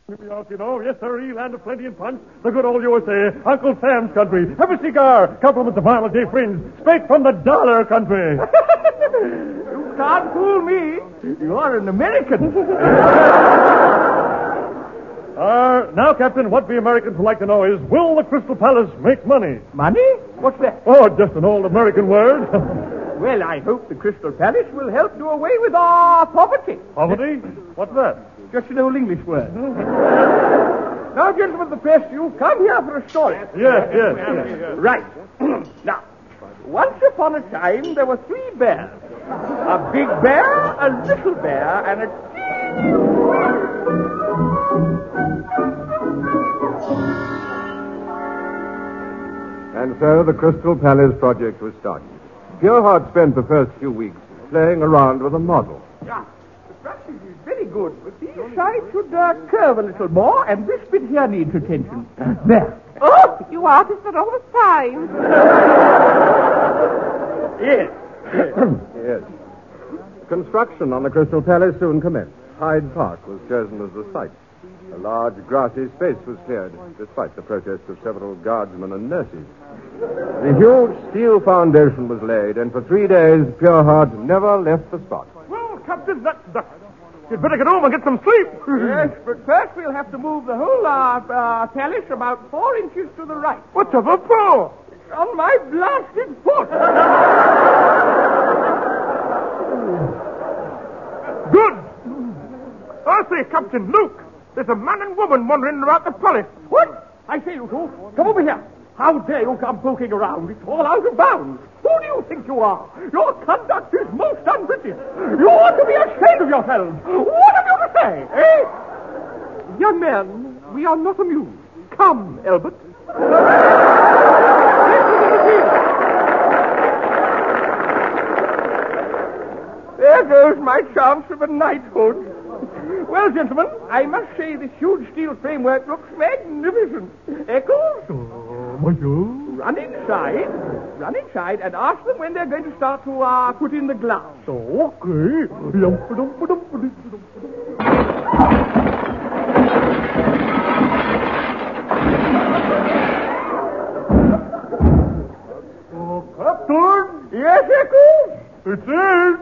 New York, you know. Yes, sir, land of plenty and punch. The good old USA. Uncle Sam's country. Have a cigar. Compliments of Marla J. Fringe. Straight from the dollar country. You can't fool me. You're an American. Now, Captain, what we Americans would like to know is, will the Crystal Palace make money? Money? What's that? Oh, just an old American word. Well, I hope the Crystal Palace will help do away with our poverty. Poverty? What's that? Just an old English word. Now, gentlemen of the press, you've come here for a story. Yes. Right. Now, once upon a time, there were 3 bears. A big bear, a little bear, and a And so the Crystal Palace project was started. Pureheart spent the first few weeks playing around with a model. Yeah, the brush is very good, but these sides should curve a little more, and this bit here needs attention. There. Oh, you artists are always fine. Yes. Yes. Construction on the Crystal Palace soon commenced. Hyde Park was chosen as the site. A large grassy space was cleared, despite the protest of several guardsmen and nurses. The huge steel foundation was laid, and for 3 days, Pureheart never left the spot. Well, Captain, you'd better get home and get some sleep. Yes, but first we'll have to move the whole palace about 4 inches to the right. What's up, Paul? It's on my blasted foot. Good. I say, Captain, look. There's a man and woman wandering about the palace. What? I say, you two, come over here. How dare you come poking around? It's all out of bounds. Who do you think you are? Your conduct is most unbrittle. You ought to be ashamed of yourselves. What have you to say, eh? Young man, we are not amused. Come, Albert. There goes my chance of a knighthood. Well, gentlemen, I must say this huge steel framework looks magnificent. Eccles? Run inside and ask them when they're going to start to put in the glass. Okay. Oh, Captain! Yes, Eccles? It's in!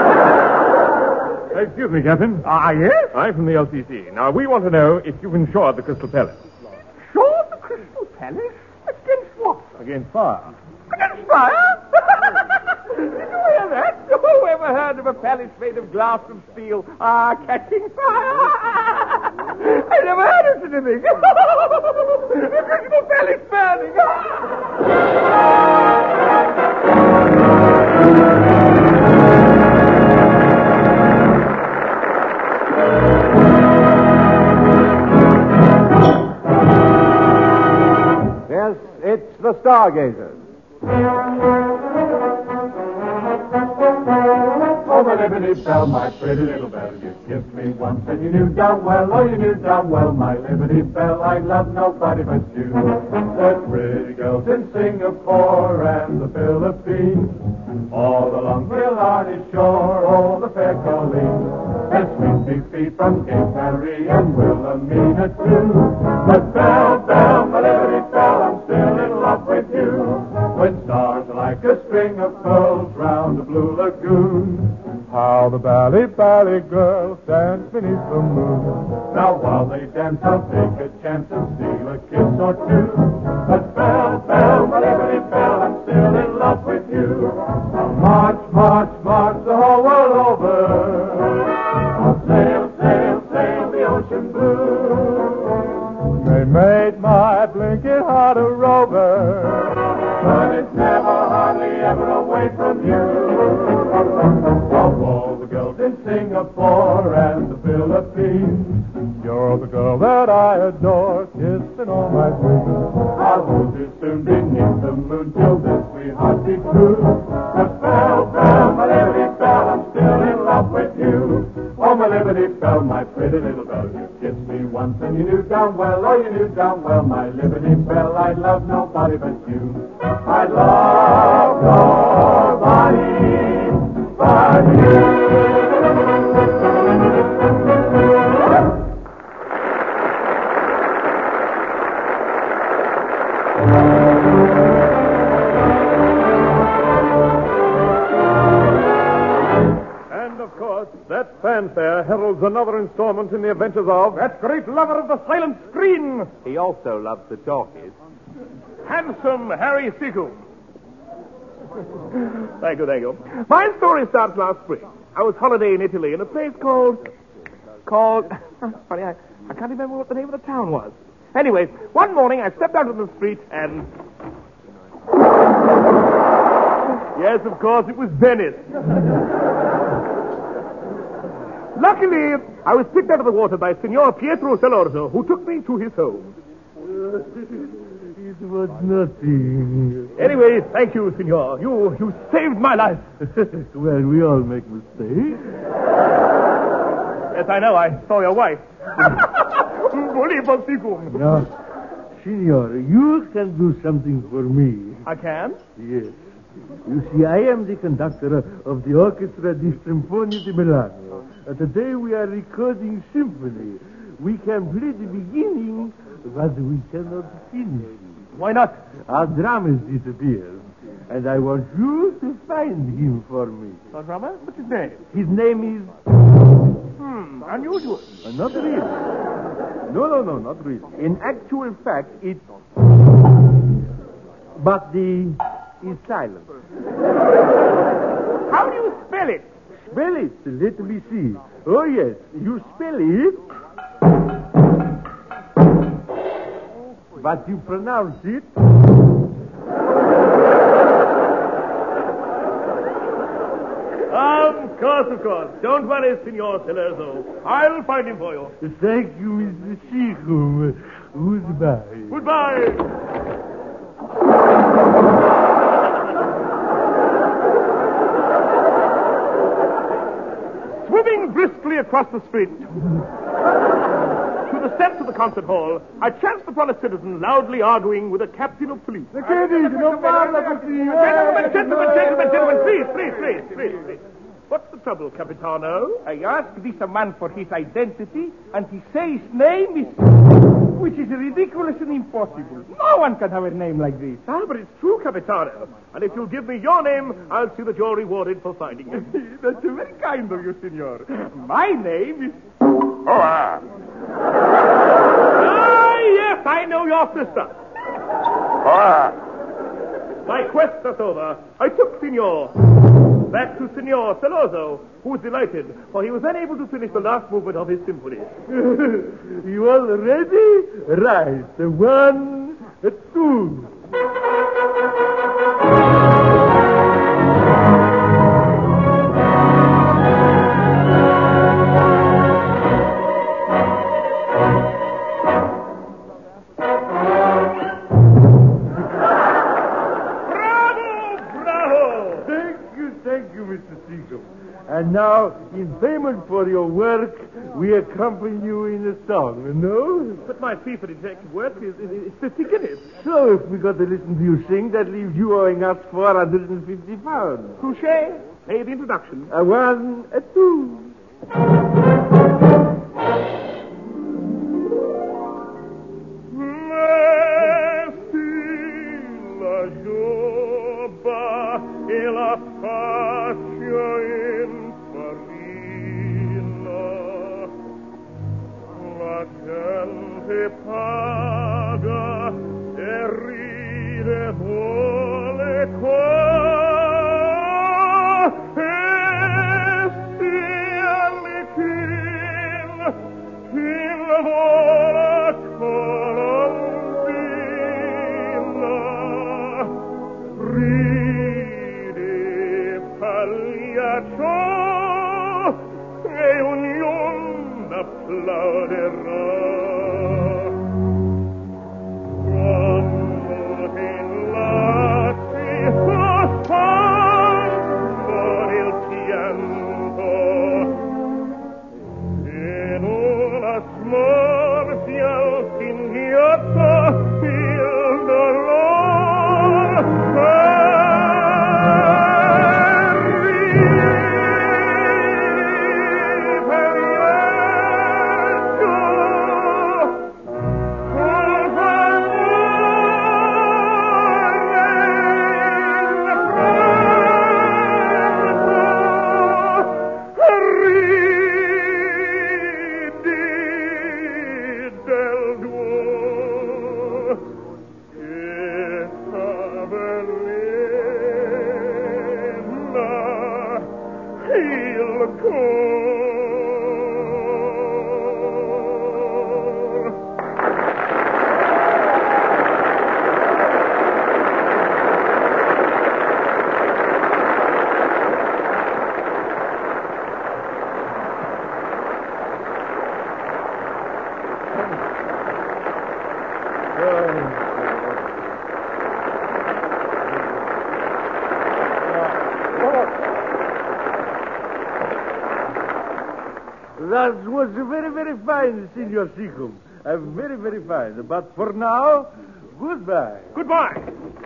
Excuse me, Captain. Yes? I'm from the LCC. Now, we want to know if you've insured the Crystal Palace. Sure, the Crystal Palace? Against what? Against fire. Against fire? Did you hear that? Who ever heard of a palace made of glass and steel catching fire? I never heard of such a thing. The Crystal Palace burning. Yes, it's the Stargazers. Oh, my liberty bell, my pretty little bell, you kissed me once and you knew darn well, oh, you knew darn well, my liberty bell, I love nobody but you. The pretty girls in Singapore and the Philippines, all along Killarney shore, all the fair Colleen, the sweet big feet from Cape Harry and Wilhelmina too. But bell, bell, my liberty bell, I'm still in love with you. When stars are like a string of pearls round the blue lagoon, how the Bally girls dance beneath the moon. Now while they dance, I'll take a chance and steal a kiss or two. But bell, bell, my liberty bell, I'm still in love with you. Now march, march, march the whole world over. I'll sail, sail, sail the ocean blue. They made my blinking heart a rover, but it's never, hardly ever away from you. Of all the girls in Singapore and the Philippines, you're the girl that I adore, kissing all my dreams. I'll hold you soon beneath the moon till this sweetheart be true. But bell, bell, my liberty bell, I'm still in love with you. Oh, my liberty bell, my pretty little bell, you kissed me once and you knew darn well, oh, you knew darn well, my liberty bell, I love nobody but you. I love nobody but you. And, of course, that fanfare heralds another installment in the adventures of that great lover of the silent screen, He also loves the talkies. handsome Harry Seacombe. Thank you. My story starts last spring. I was holiday in Italy in a place called... Funny, I can't remember what the name of the town was. Anyway, one morning I stepped out on the street and... Yes, of course, it was Venice. Luckily, I was picked out of the water by Signor Pietro Salorzo, who took me to his home. It was nothing. Anyway, thank you, Signor. You saved my life. Well, we all make mistakes. Yes, I know. I saw your wife. Now, Signor, you can do something for me. I can? Yes. You see, I am the conductor of the Orchestra di Sinfonia di Milano. Today we are recording symphony. We can play the beginning, but we cannot finish. Why not? Our dramas disappeared, and I want you to find him for me. Our drummer? What's his name? His name is... Unusual. Not really. No, not really. In actual fact, it's... But the... is silent. How do you spell it? Spell it. Let me see. Oh, yes. You spell it... but you pronounce it... Of course. Don't worry, Signor Salorzo. I'll find him for you. Thank you, Mr. Seacombe. Goodbye. Goodbye. Swimming briskly across the street to the steps of the concert hall, I chanced upon a citizen loudly arguing with a captain of police. Gentlemen, Please. What's the trouble, Capitano? I asked this man for his identity, and he says his name is... which is ridiculous and impossible. No one can have a name like this. Ah, but it's true, Capitano. And if you'll give me your name, I'll see that you're rewarded for finding it. That's very kind of you, senor. My name is... Ah, yes, I know your sister. My quest thus over, I took Signor back to Signor Salorzo, who was delighted, for he was unable to finish the last movement of his symphony. You all ready? Right. 1, 2. Thank you, Mr. Seacombe. And now, in payment for your work, we accompany you in a song, no? But my fee for detective work is 50 guineas. So, if we got to listen to you sing, that leaves you owing us £450. Touche. Pay the introduction. 1, 2. Paga e ride vuole qua e sia lichin in vola colombina ride pagliaccio e ognuno applauderà. That was very, very fine, Senor Seacombe. Very, very fine. But for now, goodbye. Goodbye.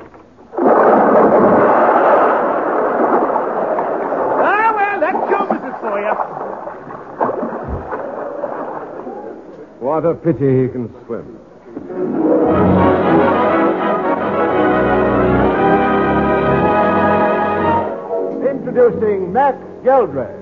Well, that's show business for you. What a pity he can swim. Introducing Max Geldray.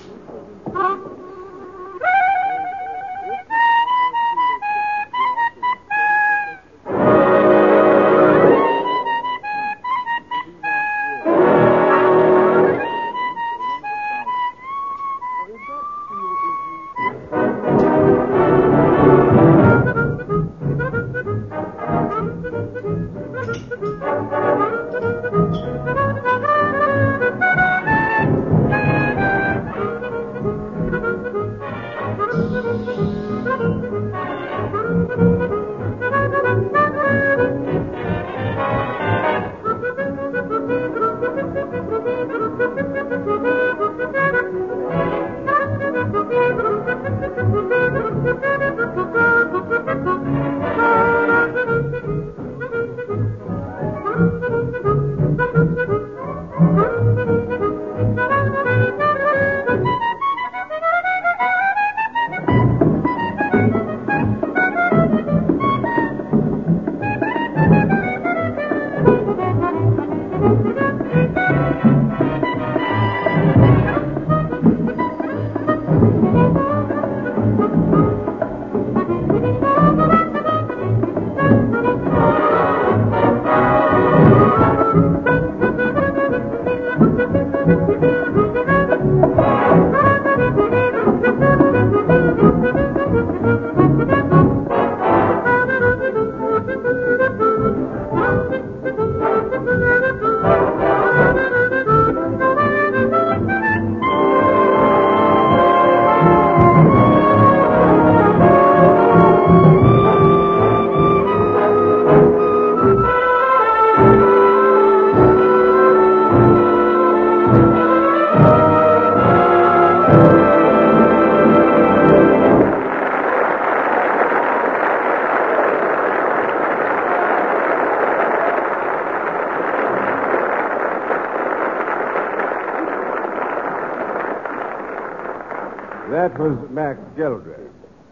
That was Max Geldray.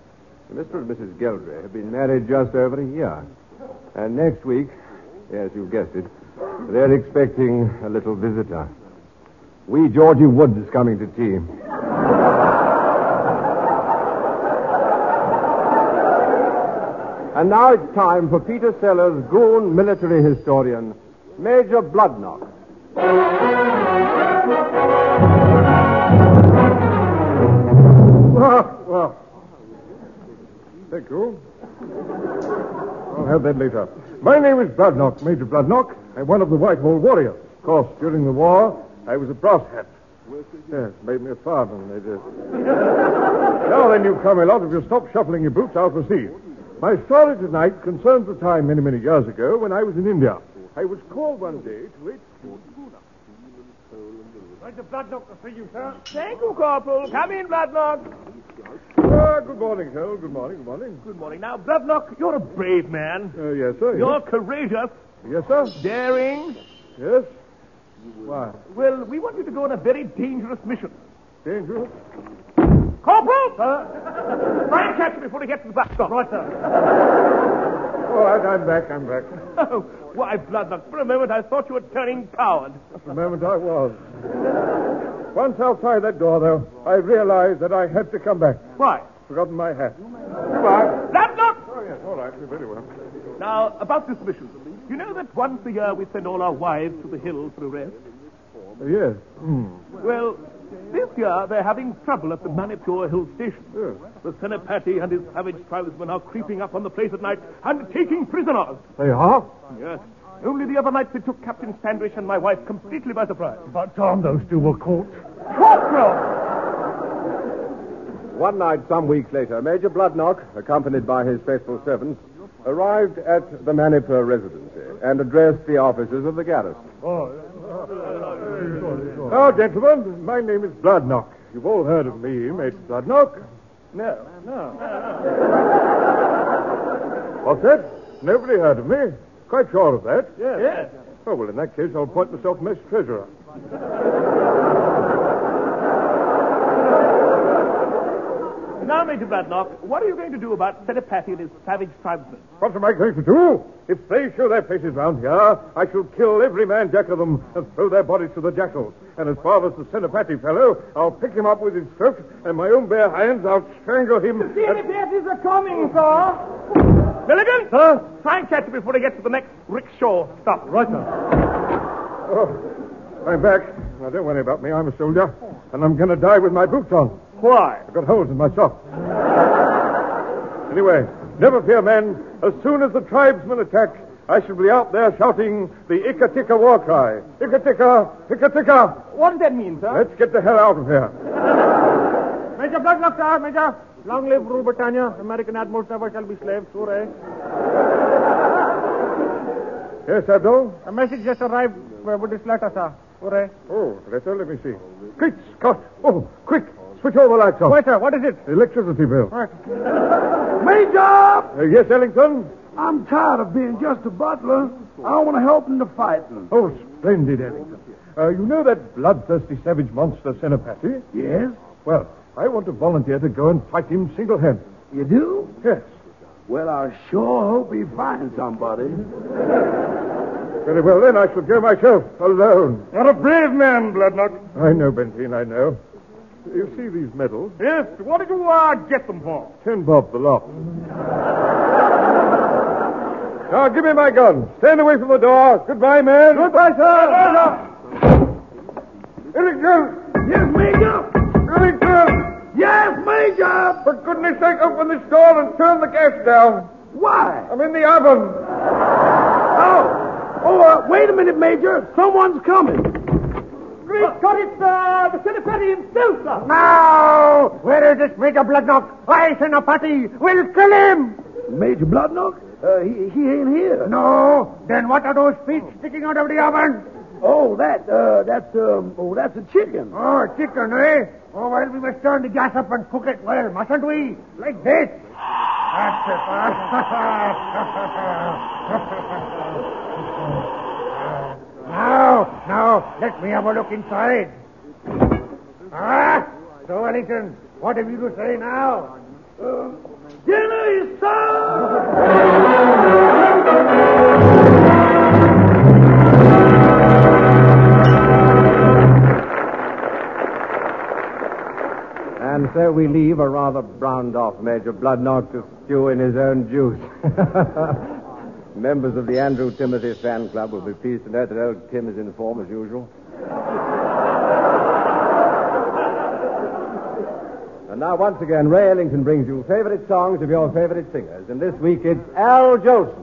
Mr. and Mrs. Geldray have been married just over a year. And next week, yes, you guessed it, they're expecting a little visitor. Wee Georgie Woods is coming to tea. And now it's time for Peter Sellers' goon military historian, Major Bloodnock. Well, thank you. I'll have that later. My name is Bloodnock, Major Bloodnock. I'm one of the Whitehall Warriors. Of course, during the war, I was a brass hat. Yes, made me a sergeant, they did. Now then, you Camelot, if you stop shuffling your boots, I'll proceed. My story tonight concerns the time many, many years ago when I was in India. I was called one day to HQ. Major Bloodnock to see you, sir. Thank you, Corporal. Come in, Bloodnock. Good morning, sir. Good morning, good morning. Good morning. Now, Bloodnock, you're a brave man. Yes, sir. You're courageous. Yes, sir. Daring. Yes. Why? Well, we want you to go on a very dangerous mission. Dangerous? Corporal! Try and catch him before he gets to the bus stop. Right, sir. All right, I'm back. Oh, why, Bloodnock, for a moment I thought you were turning coward. For a moment I was. Once outside that door, though, I realized that I had to come back. Why? Forgotten my hat. Goodbye. Bloodnock! Oh, yes, all right. Very well. Now, about this mission. You know that once a year we send all our wives to the hills for a rest? Yes. Well, this year they're having trouble at the Manipur Hill Station. Yes. The Senapati and his savage tribesmen are creeping up on the place at night and taking prisoners. They are? Yes. Only the other night they took Captain Standish and my wife completely by surprise. But Tom, those two were caught. Corporal! One night, some weeks later, Major Bloodnock, accompanied by his faithful servants, arrived at the Manipur residency and addressed the officers of the garrison. Oh, gentlemen, my name is Bloodnock. You've all heard of me, Major Bloodnock. No. What's that? Nobody heard of me? Quite sure of that? Yes. Oh, well, in that case, I'll appoint myself mess treasurer. Now, Major Bradlock, what are you going to do about Senapati and his savage tribesmen? What am I going to do? If they show their faces round here, I shall kill every man jack of them and throw their bodies to the jackals. And as far as the Senapati fellow, I'll pick him up with his throat, and my own bare hands, I'll strangle him. The Senapatis are coming, sir. Milligan? Sir? Try and catch him before he gets to the next rickshaw stop. Right, sir. Oh, I'm back. Now, don't worry about me. I'm a soldier, and I'm going to die with my boots on. Why? I've got holes in my socks. Anyway, never fear, men. As soon as the tribesmen attack, I shall be out there shouting the Ikatika war cry. Ikatika, Ikatika. What does that mean, sir? Let's get the hell out of here. Major Bloodlock, sir, Major. Long live Rule Britannia. American admirals never shall be slaves. Hooray. Yes, Abdul? A message just arrived with this letter, sir. Hooray. Oh, letter, let me see. Quick, Scott. Oh, quick. Switch all the lights off. Wait, sir, what is it? Electricity bill. Right. Major! Yes, Ellington? I'm tired of being just a butler. I want to help in the fighting. Oh, splendid, Ellington. You know that bloodthirsty savage monster, Senapati? Yes? Well, I want to volunteer to go and fight him single-handed. You do? Yes. Well, I sure hope he finds somebody. Very well, then I shall go myself, alone. You're a brave man, Bloodnock. I know, Benteen, I know. You see these medals? Yes, what did you get them for? 10 bob the lot. Now, give me my gun. Stand away from the door. Goodbye, man. Goodbye, sir. Ellington! Yes, Major! Ellington! Yes, Major! For goodness sake, open this door and turn the gas down. Why? I'm in the oven. Wait a minute, Major. Someone's coming. Great Scott, it's the Senapati himself, sir. Now, where is this Major Bloodnock? I, Senapati, will kill him. Major Bloodnock? He ain't here. No, then what are those feet sticking out of the oven? Oh, that's a chicken. Oh, chicken, eh? Oh, well, we must turn the gas up and cook it well, mustn't we? Like this. That's it. Now, let me have a look inside. So, Ellington, what have you to say now? Dinner is served! And so we leave a rather browned-off Major Bloodnock to stew in his own juice. Members of the Andrew Timothy fan club will be pleased to note that old Tim is in form as usual. And now, once again, Ray Ellington brings you favorite songs of your favorite singers. And this week it's Al Jolson.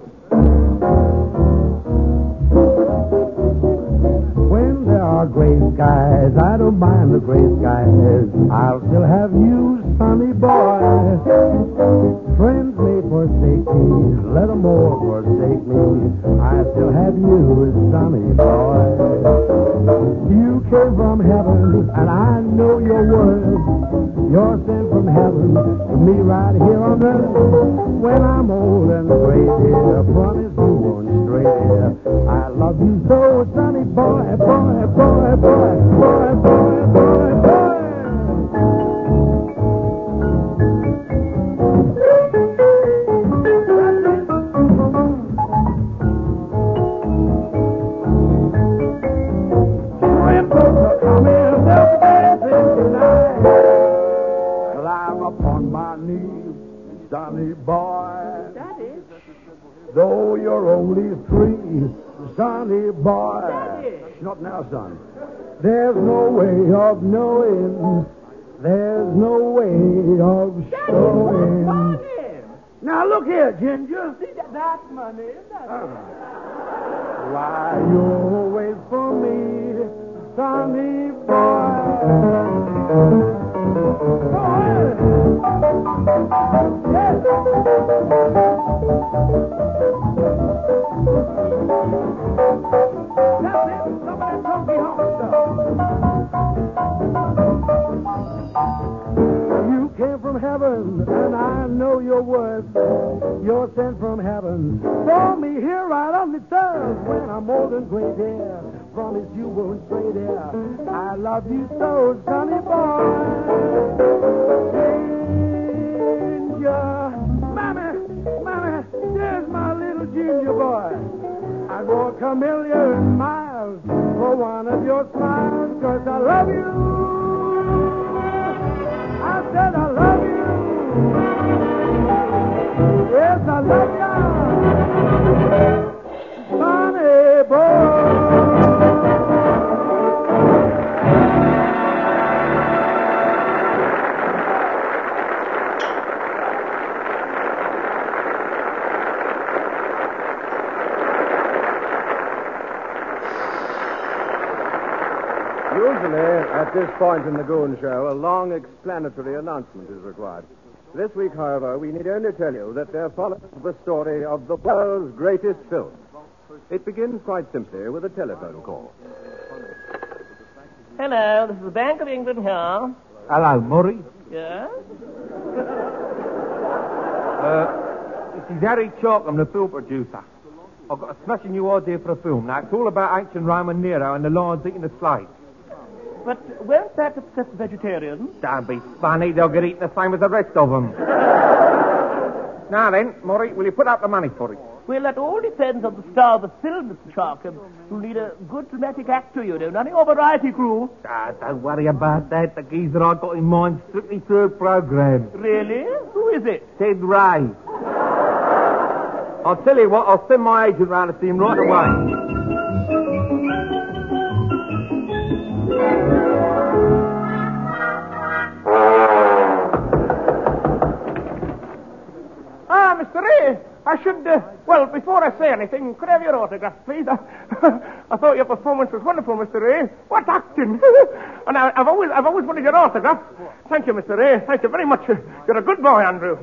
When there are gray skies, I don't mind the gray skies. I'll still have you, sunny boy. Friends may forsake me, let them all forsake me. I still have you, sunny boy. You came from heaven, and I know your worth. You're sent from heaven to me right here on earth. When I'm old and gray, dear, promise you won't stray, dear. I love you so, sunny boy, boy, boy, boy, boy, boy, boy, boy. Sonny boy, Daddy. though you're only 3, sonny boy. Daddy. Not now, son. There's no way of knowing. There's no way of showing. Now, look here, Ginger. See, that's my name. Why you'll wait for me, sonny boy. came from heaven, and I know your worth. You're sent from heaven for me here right on the turf. When I'm old and gray hair, promise you won't stray there. I love you so, sonny boy. Ginger, Mammy, there's my little ginger boy. I'd walk a million miles for one of your smiles, 'cause I love you. I said I love you. Yes, I love you. Sonny boy. Usually, at this point in the Goon Show, a long explanatory announcement is required. This week, however, we need only tell you that there follows the story of the world's greatest film. It begins quite simply with a telephone call. Hello, this is the Bank of England here. Hello, Murray. Yes? This is Harry Chalkham, the film producer. I've got a smashing new idea for a film. Now, it's all about ancient Rome and Nero and the lions eating the slaves. But won't that upset the vegetarians? Don't be funny. They'll get eaten the same as the rest of them. Now then, Murray, will you put up the money for it? Well, that all depends on the star of the film, Mr. Sharkham. You'll need a good dramatic actor, you know, not your variety crew. Don't worry about that. The geezer I got in mind strictly third program. Really? Who is it? Ted Ray. I'll tell you what, I'll send my agent round to see him right away. Mr. Ray, I should, well, before I say anything, could I have your autograph, please? I thought your performance was wonderful, Mr. Ray. What acting! And I've always wanted your autograph. Thank you, Mr. Ray. Thank you very much. You're a good boy, Andrew.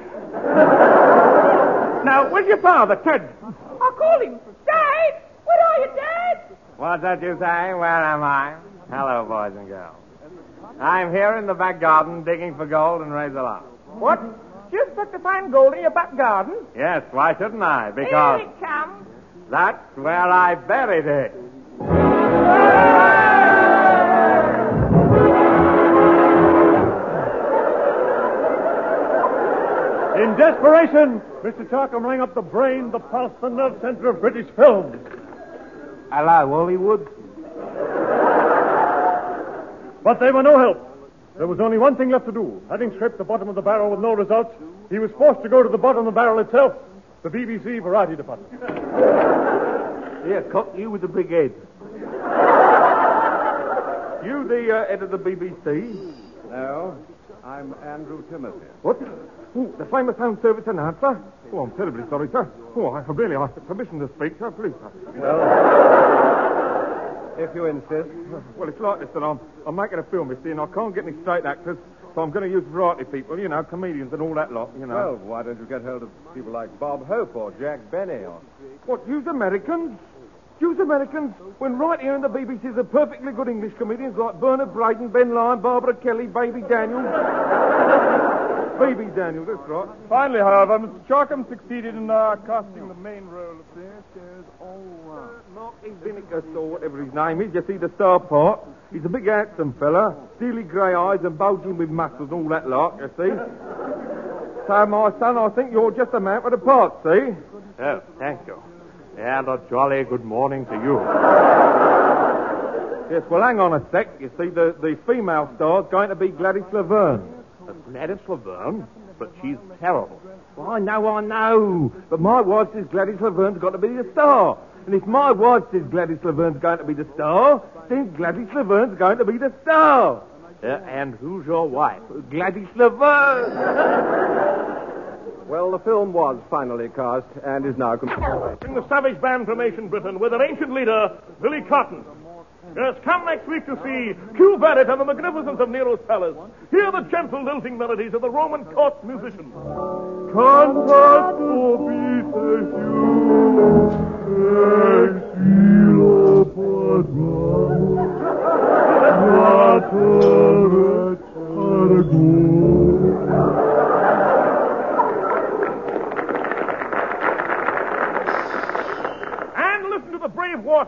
Now, where's your father, Ted? I'll call him. Dad! Where are you, Dad? What's that you say? Where am I? Hello, boys and girls. I'm here in the back garden digging for gold and razor lark. What? You expect to find gold in your back garden? Yes, why shouldn't I? Because Here it comes. that's where I buried it. In desperation, Mr. Charkham rang up the brain, the pulse, the nerve center of British films. Hello, Hollywood. But they were no help. There was only one thing left to do. Having scraped the bottom of the barrel with no results, he was forced to go to the bottom of the barrel itself, the BBC Variety Department. Here, Cock, you with the big head. You the head of the BBC? No, I'm Andrew Timothy. What? Oh, the famous Home Service announcer? Oh, I'm terribly sorry, sir. Oh, I really ask permission to speak, sir. Please, sir. If you insist. Well, it's like this, that I'm making a film, you see, and I can't get any straight actors, so I'm going to use variety people, you know, comedians and all that lot, you know. Well, why don't you get hold of people like Bob Hope or Jack Benny or... What, use Americans? Use Americans? When right here in the BBC there are perfectly good English comedians like Bernard Braden, Ben Lyon, Barbara Kelly, Baby Daniels. Baby Daniels, that's right. Finally, however, Mr. Charkham succeeded in casting the main role of this. Marky Vinegar, or whatever his name is. You see the star part. He's a big handsome fella, steely grey eyes and bulging with muscles and all that lot, you see. So, my son, I think you're just a man for the part, see? Oh, thank you. And a jolly good morning to you. Yes, well, hang on a sec. You see, the female star's going to be Gladys Laverne. Gladys Laverne? But she's terrible. Well, I know. But my wife says Gladys Laverne's got to be the star. And if my wife says Gladys Laverne's going to be the star, then Gladys Laverne's going to be the star. And who's your wife? Gladys Laverne. Well, the film was finally cast and is now complete. In the savage band from ancient Britain with their ancient leader, Billy Cotton. Yes, come next week to see Q Barrett and the magnificence of Nero's palace. Hear the gentle lilting melodies of the Roman court musicians. Cantat obite exilo patram, materet argo.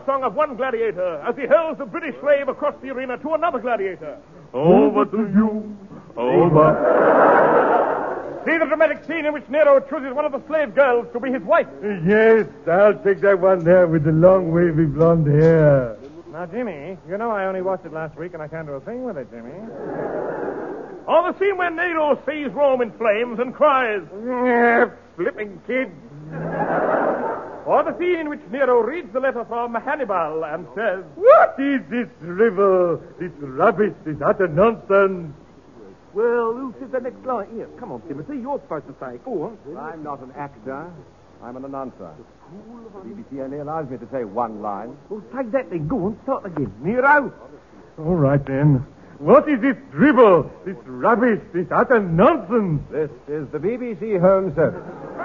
war song of one gladiator as he hurls the British slave across the arena to another gladiator. Over to you. Over. See the dramatic scene in which Nero chooses one of the slave girls to be his wife. Yes, I'll take that one there with the long, wavy blonde hair. Now, Jimmy, you know I only watched it last week and I can't do a thing with it, Jimmy. Or the scene where Nero sees Rome in flames and cries, flipping kid. Or the scene in which Nero reads the letter from Hannibal and says, What is this drivel, this rubbish, this utter nonsense? Well, who says the next line? Here, come on, Timothy. You're supposed to say it. Go on. I'm not an actor. I'm an announcer. The BBC only allows me to say one line. Well, take that then. Go on. Start again. Nero. All right, then. What is this dribble, this rubbish, this utter nonsense? This is the BBC Home Service.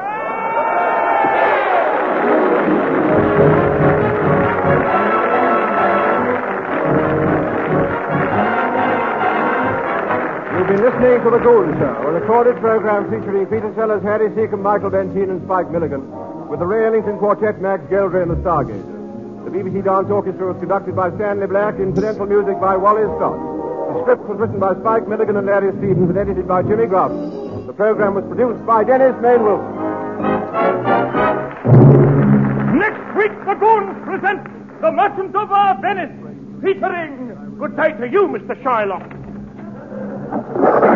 You've been listening to The Goon Show, a recorded program featuring Peter Sellers, Harry Seacombe, Michael Bentine, and Spike Milligan, with the Ray Ellington Quartet, Max Geldry, and the Stargazers. The BBC Dance Orchestra was conducted by Stanley Black, incidental music by Wally Scott. The script was written by Spike Milligan and Larry Stevens and edited by Jimmy Grafton. The program was produced by Dennis Main Wilson. Next week, the Goons present The Merchant of Venice, featuring Good Day to You, Mr. Shylock.